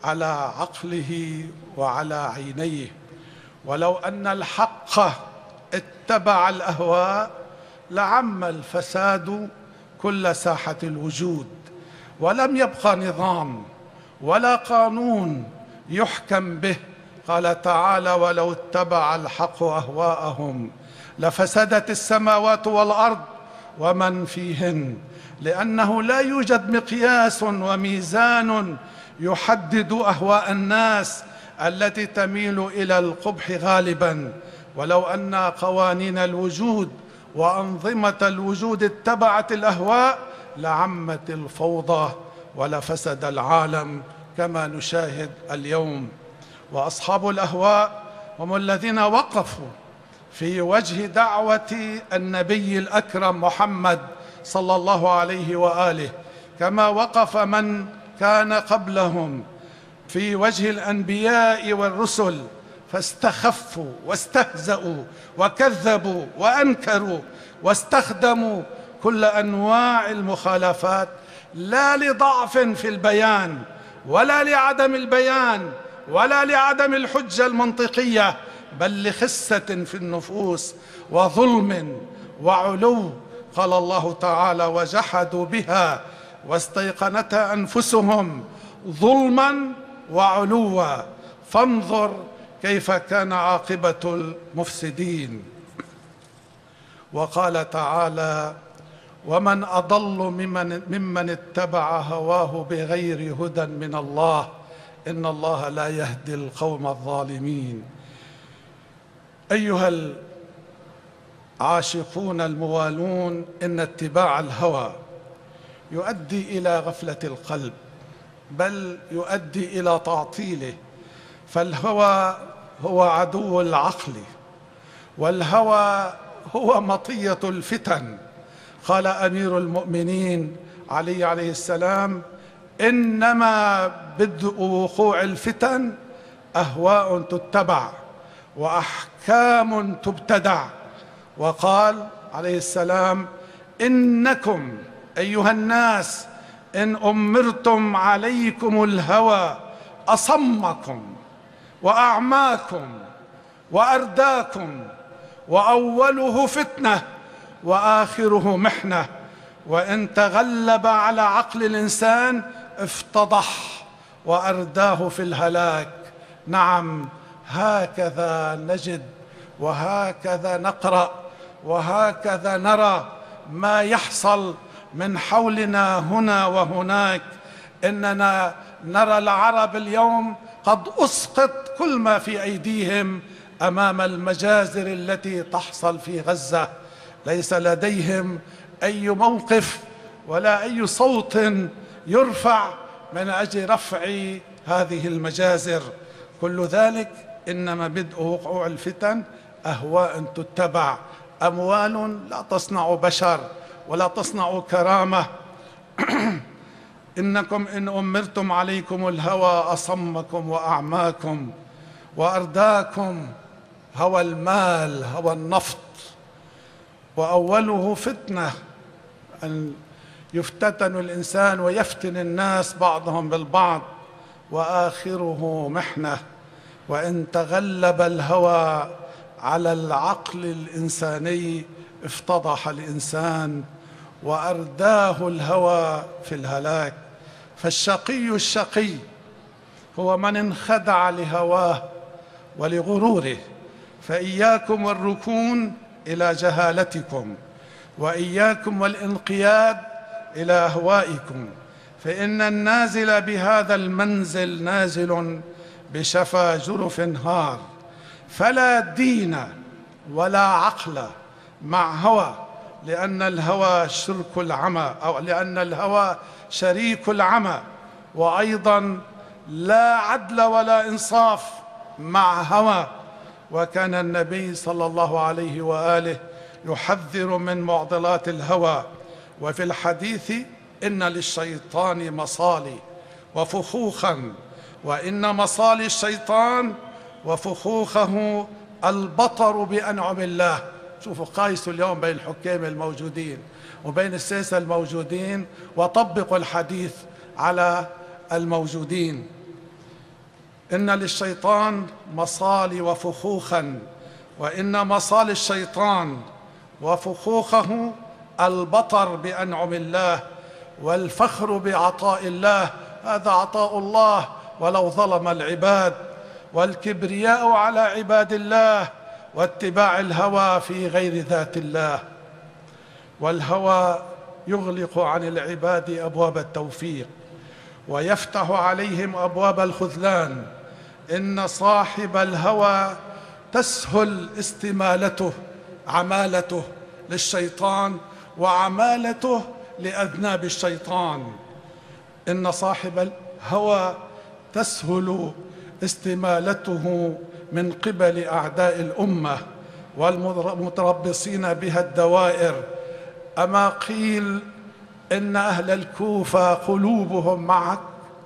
S2: على عقله وعلى عينيه. ولو أن الحق اتبع الأهواء لعم الفساد كل ساحة الوجود، ولم يبقى نظام ولا قانون يحكم به. قال تعالى: ولو اتبع الحق أهواءهم لفسدت السماوات والأرض ومن فيهن، لأنه لا يوجد مقياس وميزان يحدد أهواء الناس التي تميل إلى القبح غالبا. ولو أن قوانين الوجود وأنظمة الوجود اتبعت الأهواء لعمت الفوضى ولفسد العالم كما نشاهد اليوم. وأصحاب الأهواء هم الذين وقفوا في وجه دعوة النبي الأكرم محمد صلى الله عليه وآله، كما وقف من كان قبلهم في وجه الأنبياء والرسل، فاستخفوا واستهزأوا وكذبوا وأنكروا واستخدموا كل أنواع المخالفات، لا لضعف في البيان ولا لعدم البيان ولا لعدم الحجة المنطقية، بل لخسة في النفوس وظلم وعلو. قال الله تعالى: وجحدوا بها واستيقنتها أنفسهم ظلما وعلوا فانظر كيف كان عاقبة المفسدين. وقال تعالى: ومن أضل ممن اتبع هواه بغير هدى من الله إن الله لا يهدي القوم الظالمين. أيها العاشقون الموالون، إن اتباع الهوى يؤدي إلى غفلة القلب، بل يؤدي إلى تعطيله. فالهوى هو عدو العقل، والهوى هو مطية الفتن. قال أمير المؤمنين علي عليه السلام: إنما بدء وقوع الفتن أهواء تتبع وأحكام تبتدع. وقال عليه السلام: إنكم أيها الناس إن أمرتم عليكم الهوى أصمكم وأعماكم وأرداكم، وأوله فتنة وآخره محنة، وإن تغلب على عقل الإنسان افتضح وأرداه في الهلاك. نعم، هكذا نجد وهكذا نقرأ وهكذا نرى ما يحصل من حولنا هنا وهناك. إننا نرى العرب اليوم قد أسقط كل ما في أيديهم أمام المجازر التي تحصل في غزة. ليس لديهم أي موقف ولا أي صوت يرفع من أجل رفع هذه المجازر. كل ذلك إنما بدء وقوع الفتن أهواء تتبع، أموال لا تصنع بشر ولا تصنع كرامة. إنكم إن أمرتم عليكم الهوى أصمكم وأعماكم وأرداكم. هوى المال، هوى النفط، وأوله فتنة، أن يفتتن الإنسان ويفتن الناس بعضهم بالبعض، وآخره محنة. وإن تغلب الهوى على العقل الإنساني افتضح الإنسان وأرداه الهوى في الهلاك. فالشقي الشقي هو من انخدع لهواه ولغروره. فإياكم والركون إلى جهالتكم، وإياكم والانقياد إلى أهوائكم، فإن النازل بهذا المنزل نازل بشفا جرف هار. فلا دين ولا عقل مع هوى، لأن الهوى شرك العمى، أو لأن الهوى شريك العمى. وأيضا لا عدل ولا إنصاف مع هوى. وكان النبي صلى الله عليه وآله يحذر من معضلات الهوى. وفي الحديث: إن للشيطان مصالي وفخوخا، وإن مصالي الشيطان وفخوخه البطر بأنعم الله. شوفوا، قايسوا اليوم بين الحكام الموجودين وبين الساسة الموجودين، وطبقوا الحديث على الموجودين. إن للشيطان مصال وفخوخا، وإن مصال الشيطان وفخوخه البطر بأنعم الله والفخر بعطاء الله، هذا عطاء الله ولو ظلم العباد، والكبرياء على عباد الله، واتباع الهوى في غير ذات الله. والهوى يغلق عن العباد أبواب التوفيق ويفتح عليهم أبواب الخذلان. إن صاحب الهوى تسهل استمالته، عمالته للشيطان وعمالته لأذناب الشيطان. إن صاحب الهوى تسهل استمالته من قبل أعداء الأمة والمتربصين بها الدوائر. أما قيل إن أهل الكوفة قلوبهم معك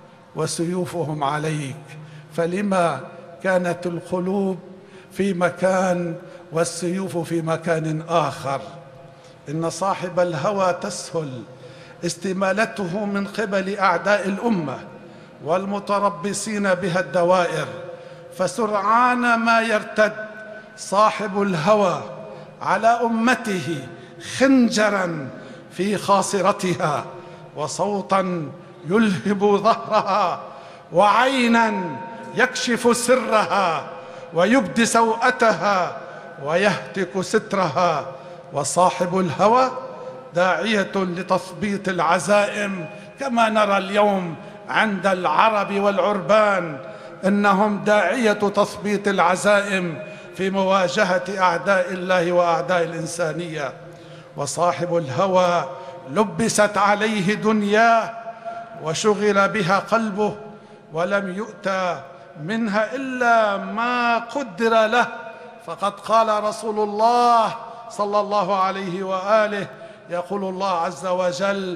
S2: وسيوفهم عليك، فلما كانت القلوب في مكان والسيوف في مكان آخر؟ إن صاحب الهوى تسهل استمالته من قبل أعداء الأمة والمتربصين بها الدوائر، فسرعان ما يرتد صاحب الهوى على أمته خنجراً في خاصرتها، وصوتاً يلهب ظهرها، وعيناً يكشف سرها ويبدي سوءتها ويهتك سترها. وصاحب الهوى داعية لتثبيط العزائم، كما نرى اليوم عند العرب والعربان إنهم داعية تثبيط العزائم في مواجهة أعداء الله وأعداء الإنسانية. وصاحب الهوى لبست عليه دنياه وشغل بها قلبه، ولم يؤتى منها إلا ما قدر له. فقد قال رسول الله صلى الله عليه وآله، يقول الله عز وجل: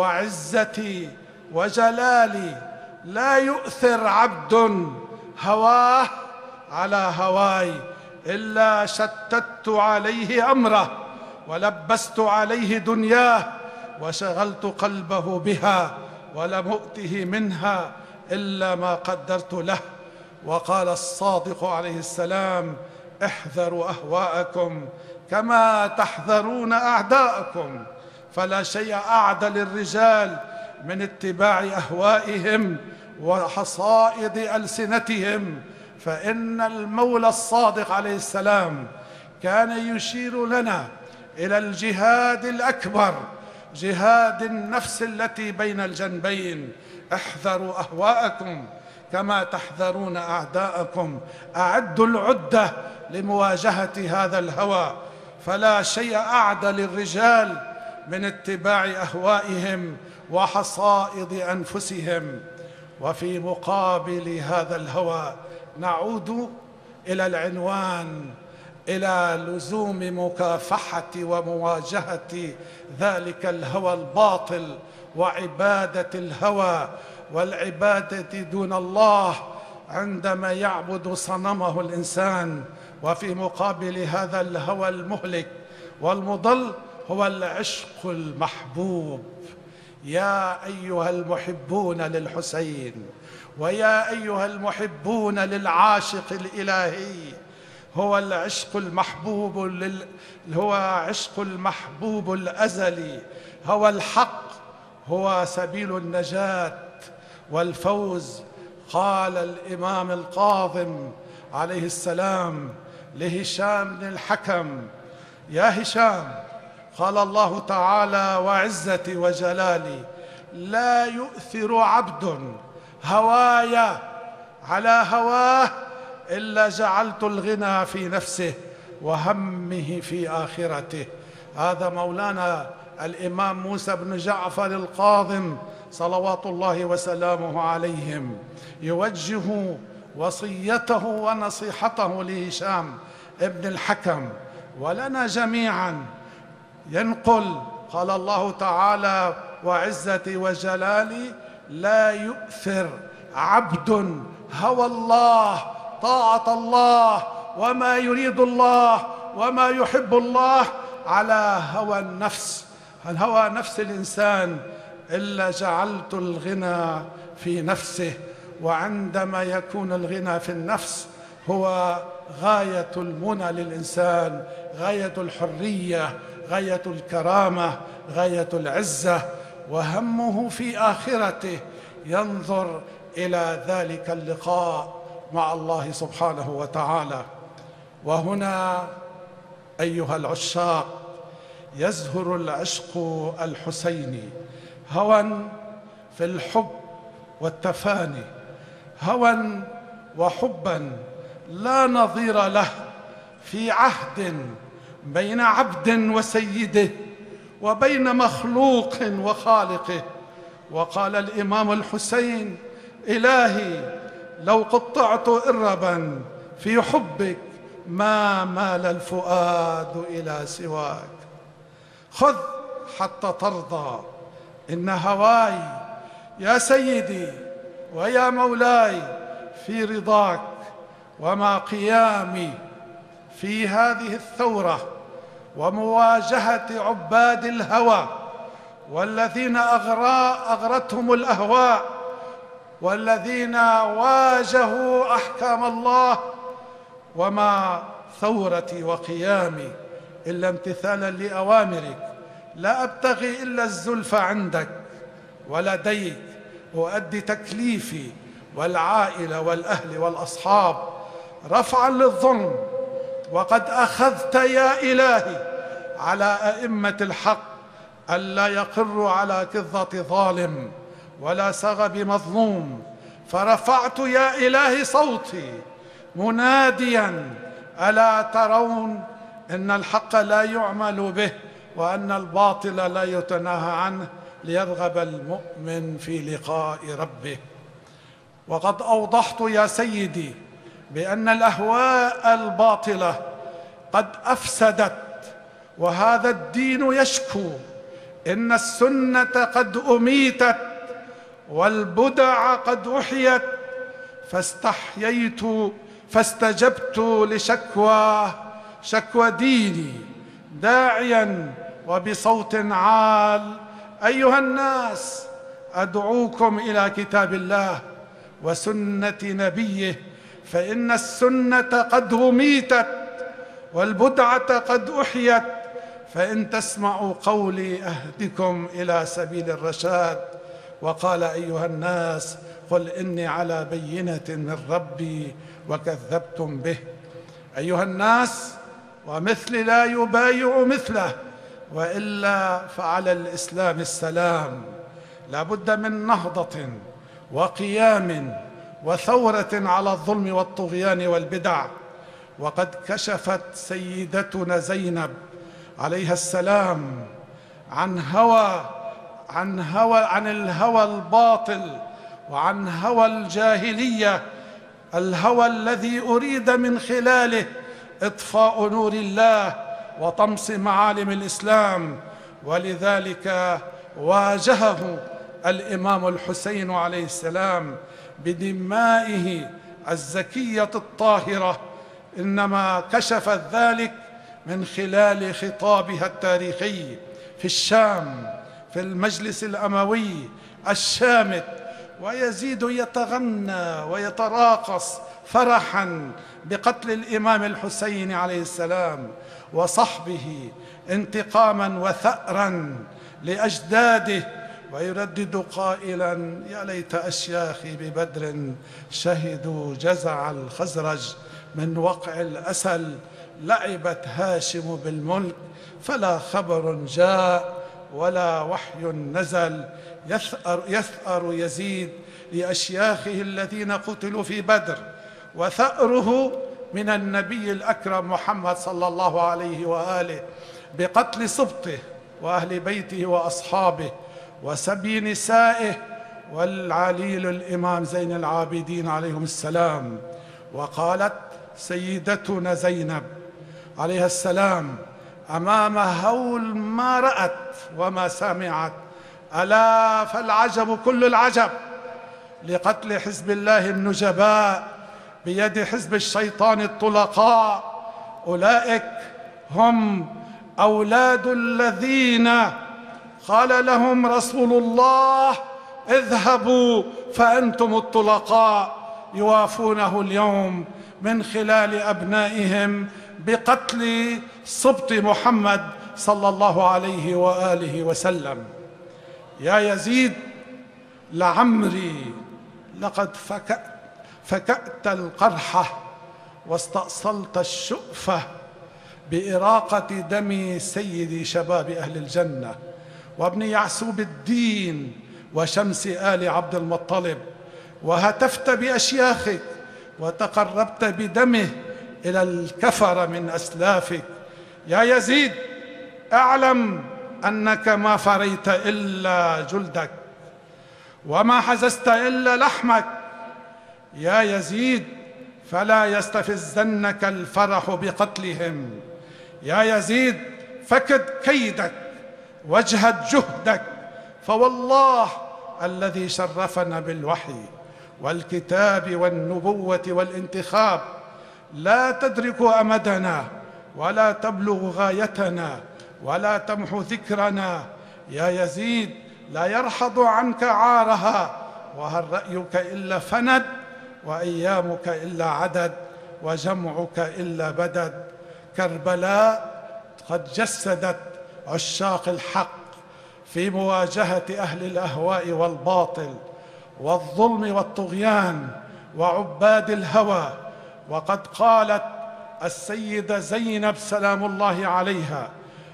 S2: وعزتي وجلالي لا يؤثر عبد هواه على هواي إلا شتت عليه أمره ولبست عليه دنياه وشغلت قلبه بها ولم أؤته منها إلا ما قدرت له. وقال الصادق عليه السلام: احذروا أهواءكم كما تحذرون أعداءكم، فلا شيء أعدى للرجال من اتباع أهوائهم وحصائد ألسنتهم. فإن المولى الصادق عليه السلام كان يشير لنا إلى الجهاد الأكبر، جهاد النفس التي بين الجنبين. احذروا أهواءكم كما تحذرون أعداءكم، أعدوا العدة لمواجهة هذا الهوى، فلا شيء أعدى للرجال من اتباع أهوائهم وحصائد أنفسهم. وفي مقابل هذا الهوى نعود إلى العنوان، إلى لزوم مكافحة ومواجهة ذلك الهوى الباطل وعبادة الهوى والعبادة دون الله عندما يعبد صنمه الإنسان. وفي مقابل هذا الهوى المهلك والمضل هو العشق المحبوب. يا أيها المحبون للحسين، ويا أيها المحبون للعاشق الإلهي، هو العشق المحبوب هو عشق المحبوب الأزلي، هو الحق، هو سبيل النجاة والفوز. قال الإمام القاظم عليه السلام لهشام بن الحكم: يا هشام، قال الله تعالى: وعزتي وجلالي لا يؤثر عبد هواي على هواه إلا جعلت الغنى في نفسه وهمه في آخرته. هذا مولانا الإمام موسى بن جعفر القاظم صلوات الله وسلامه عليهم يوجه وصيته ونصيحته لهشام ابن الحكم ولنا جميعا. ينقل: قال الله تعالى: وعزتي وجلالي لا يؤثر عبد هوى الله، طاعة الله وما يريد الله وما يحب الله، على هوى النفس، هوى نفس الإنسان، إلا جعلت الغنى في نفسه وعندما يكون الغنى في النفس هو غاية المنى للإنسان، غاية الحرية، غاية الكرامة، غاية العزة، وهمه في آخرته ينظر إلى ذلك اللقاء مع الله سبحانه وتعالى. وهنا أيها العشاق يزهر العشق الحسيني هوى في الحب والتفاني، هوى وحبا لا نظير له في عهد بين عبد وسيده وبين مخلوق وخالقه. وقال الإمام الحسين: إلهي لو قطعت إربا في حبك ما مال الفؤاد إلى سواك. خذ حتى ترضى، إن هواي يا سيدي ويا مولاي في رضاك، وما قيامي في هذه الثورة ومواجهة عباد الهوى والذين أغرتهم الأهواء والذين واجهوا أحكام الله، وما ثورتي وقيامي إلا امتثالا لأوامرك. لا أبتغي إلا الزلفى عندك ولديك، أؤدي تكليفي والعائلة والأهل والأصحاب رفعا للظلم. وقد أخذت يا إلهي على أئمة الحق ألا يقروا على كظة ظالم ولا سغب مظلوم، فرفعت يا إلهي صوتي مناديا: ألا ترون إن الحق لا يعمل به وأن الباطل لا يتناهى عنه، ليرغب المؤمن في لقاء ربه. وقد أوضحت يا سيدي بأن الأهواء الباطلة قد أفسدت وهذا الدين يشكو. إن السنة قد أميتت والبدع قد أحيت، فاستجبت شكوى ديني داعيا وبصوت عال: أيها الناس أدعوكم إلى كتاب الله وسنة نبيه، فإن السنة قد أميتت والبدعة قد أحيت، فإن تسمعوا قولي أهدكم إلى سبيل الرشاد. وقال: أيها الناس قل إني على بينة من ربي وكذبتم به. أيها الناس، ومثل لا يبايع مثله، وإلا فعلى الإسلام السلام. لا بد من نهضة وقيام وثورة على الظلم والطغيان والبدع. وقد كشفت سيدتنا زينب عليها السلام عن الهوى الباطل وعن هوى الجاهلية، الهوى الذي أريد من خلاله إطفاء نور الله وطمس معالم الإسلام. ولذلك واجهه الإمام الحسين عليه السلام بدمائه الزكية الطاهرة، إنما كشفت ذلك من خلال خطابها التاريخي في الشام في المجلس الأموي الشامت، ويزيد يتغنى ويتراقص فرحا بقتل الإمام الحسين عليه السلام وصحبه انتقاما وثأرا لأجداده، ويردد قائلا: يا ليت أشياخي ببدر شهدوا جزع الخزرج من وقع الأسل، لعبت هاشم بالملك فلا خبر جاء ولا وحي نزل. يثأر يزيد لأشياخه الذين قتلوا في بدر، وثأره من النبي الأكرم محمد صلى الله عليه وآله بقتل سبطه وأهل بيته وأصحابه وسبي نسائه والعليل الإمام زين العابدين عليهم السلام. وقالت سيدتنا زينب عليها السلام أمام هول ما رأت وما سمعت: ألا فالعجب كل العجب لقتل حزب الله النجباء بيد حزب الشيطان الطلقاء. أولئك هم أولاد الذين قال لهم رسول الله: اذهبوا فأنتم الطلقاء، يوافونه اليوم من خلال أبنائهم بقتل سبط محمد صلى الله عليه وآله وسلم. يا يزيد، لعمري لقد فكأت القرحة واستأصلت الشؤفة بإراقة دم سيد شباب أهل الجنة وابن يعسوب الدين وشمس آل عبد المطلب، وهتفت بأشياخك وتقربت بدمه إلى الكفر من أسلافك. يا يزيد، اعلم أنك ما فريت إلا جلدك وما حززت إلا لحمك. يا يزيد، فلا يستفزنك الفرح بقتلهم. يا يزيد، فكد كيدك واجهد جهدك، فوالله الذي شرفنا بالوحي والكتاب والنبوة والانتخاب لا تدرك أمدنا ولا تبلغ غايتنا ولا تمحو ذكرنا. يا يزيد، لا يرحض عنك عارها، وهل رأيك إلا فند، وأيامك إلا عدد، وجمعك إلا بدد. كربلاء قد جسدت عشاق الحق في مواجهة أهل الأهواء والباطل والظلم والطغيان وعباد الهوى. وقد قالت السيدة زينب سلام الله عليها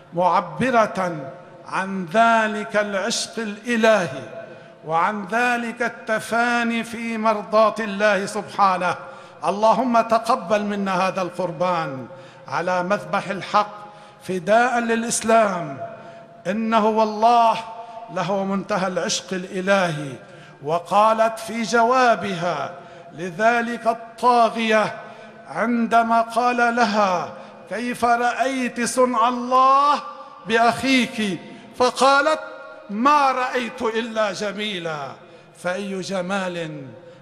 S2: معبرة عن ذلك العشق الإلهي وعن ذلك التفاني في مرضاة الله سبحانه: اللهم تقبل منا هذا القربان على مذبح الحق فداء للإسلام، إنه والله له منتهى العشق الإلهي. وقالت في جوابها لذلك الطاغية عندما قال لها: كيف رأيت صنع الله بأخيك؟ فقالت: ما رأيت إلا جميلا. فأي جمال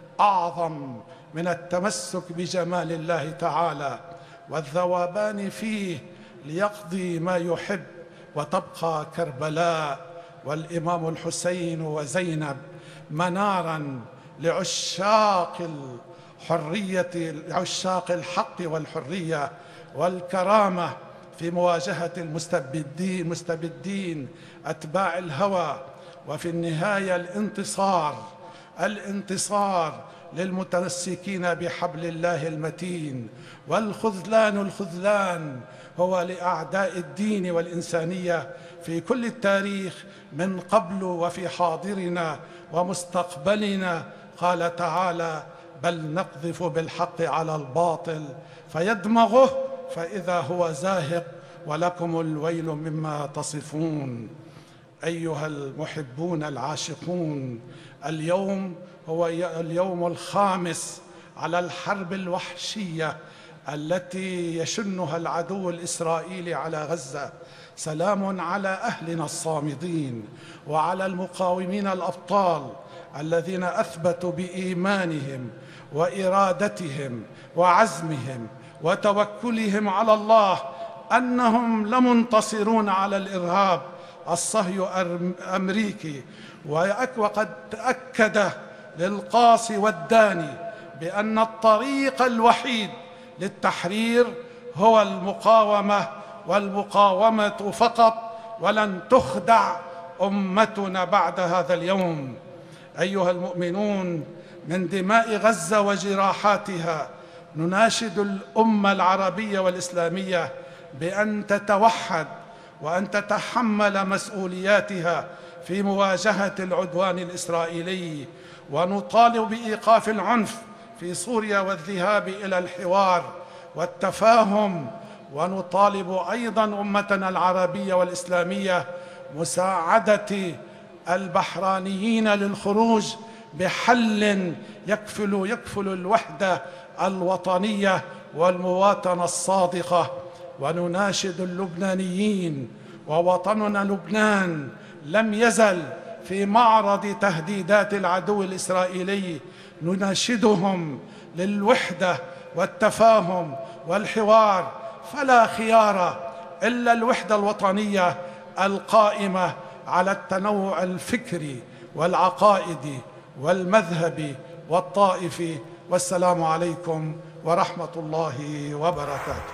S2: أعظم من التمسك بجمال الله تعالى والذوبان فيه ليقضي ما يحب. وتبقى كربلاء والإمام الحسين وزينب مناراً لعشاق الحرية، لعشاق الحق والحرية والكرامة في مواجهة المستبدين أتباع الهوى. وفي النهاية الانتصار للمتمسكين بحبل الله المتين، والخذلان هو لأعداء الدين والإنسانية في كل التاريخ من قبل وفي حاضرنا ومستقبلنا. قال تعالى: بل نقذف بالحق على الباطل فيدمغه فإذا هو زاهق ولكم الويل مما تصفون. أيها المحبون العاشقون، اليوم هو اليوم الخامس على الحرب الوحشية التي يشنها العدو الإسرائيلي على غزة. سلام على أهلنا الصامدين وعلى المقاومين الأبطال الذين أثبتوا بإيمانهم وإرادتهم وعزمهم وتوكلهم على الله أنهم لمنتصرون على الإرهاب الصهيو-أمريكي. وقد تأكد للقاصي والداني بأن الطريق الوحيد للتحرير هو المقاومة، والمقاومة فقط، ولن تخدع أمتنا بعد هذا اليوم. أيها المؤمنون، من دماء غزة وجراحاتها نناشد الأمة العربية والإسلامية بأن تتوحد وأن تتحمل مسؤولياتها في مواجهة العدوان الإسرائيلي، ونطالب بإيقاف العنف في سوريا والذهاب إلى الحوار والتفاهم. ونطالب أيضاً أمتنا العربية والإسلامية مساعدة البحرانيين للخروج بحل يكفل الوحدة الوطنية والمواطنة الصادقة. ونناشد اللبنانيين، ووطننا لبنان لم يزل في معرض تهديدات العدو الإسرائيلي، نناشدهم للوحدة والتفاهم والحوار، فلا خيار إلا الوحدة الوطنية القائمة على التنوع الفكري والعقائدي والمذهبي والطائفي. والسلام عليكم ورحمة الله وبركاته.